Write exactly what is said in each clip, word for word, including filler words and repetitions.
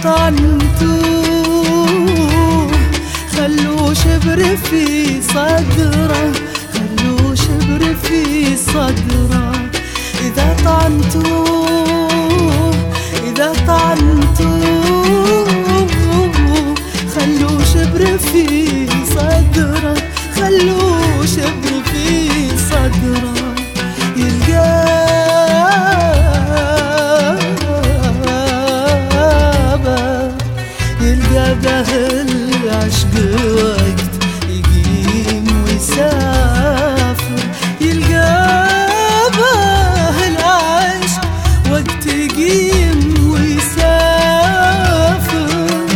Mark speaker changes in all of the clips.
Speaker 1: طعنتوه خلوا شبر في صدره، خلوا شبر في صدره. إذا طعنتوه إذا طعنتوه خلوا شبر في صدره، خلوا شبر في صدره. يلقى يلقى به العشق وقت يقيم ويسافر، يلقى به العشق وقت يقيم ويسافر.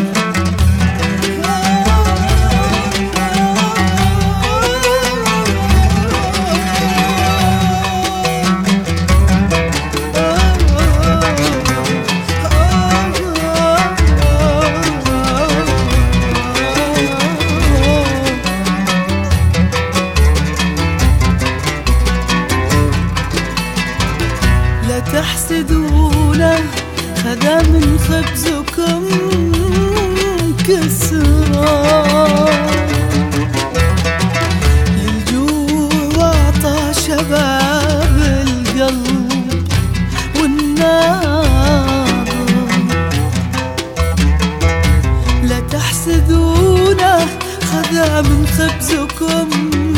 Speaker 1: لا تحسدونه خذا من خبزكم كسرا، للجوع واعطى شباب القلب والنار. لا تحسدونه خذا من خبزكم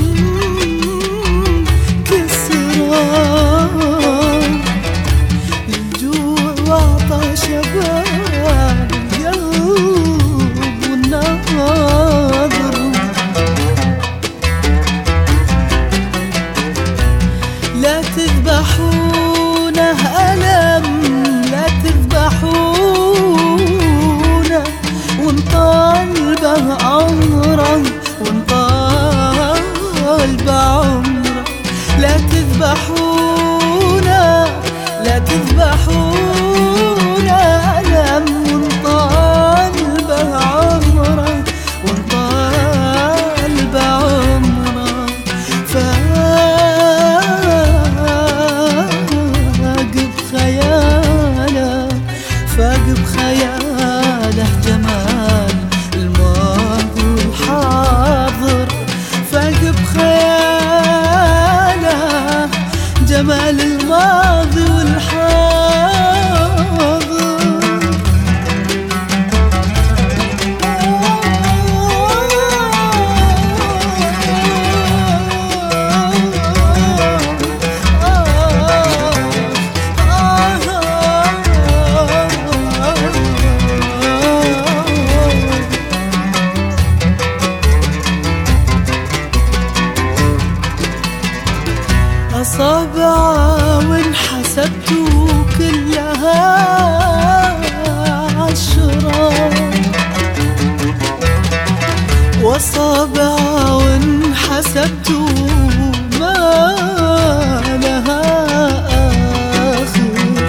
Speaker 1: كسرا، واعطى شباب القلب والنظر. لا تذبحونه ألم، لا تذبحونه ونطالبه عمره، ونطالبه عمره. لا تذبحونه لا تذبحون ألم ونطالبه عمره، ونطالبه عمره. فاق بخياله فاق بخياله جمال الماضي والحاضر، فاق بخياله جمال الماضي والحاضر. أصابع وانحسبتوا كلها عشرة، وأصابع وانحسبتوا ما لها آخر.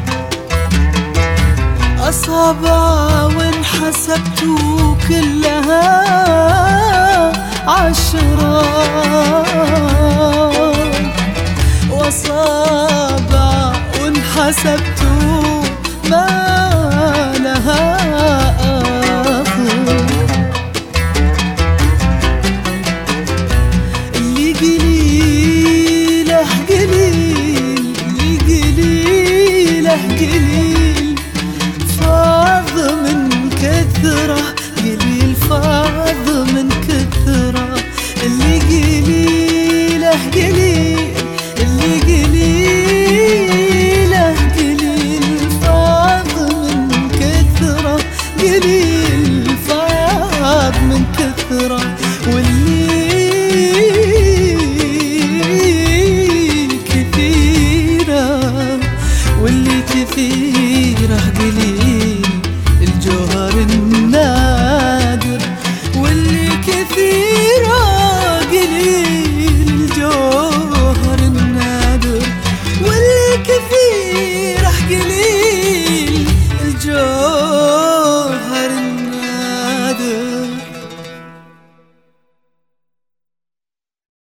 Speaker 1: أصابع وانحسبتوا كلها عشرة، وأصابع وانحسبتوا ما لها آخر. اللي قليله قليل، اللي قليله قليل فاض من كثرة، قليل فاض من كثرة. اللي قليله قليل، اللي قليله قليل فاض من كثرة، قليل فاض من كثرة. واللي كثيرة واللي كثيرة قليل الجوهر النادر، واللي كثيرة قليل الجوهر النادر، واللي كثيرة قليل الجوهر النادر.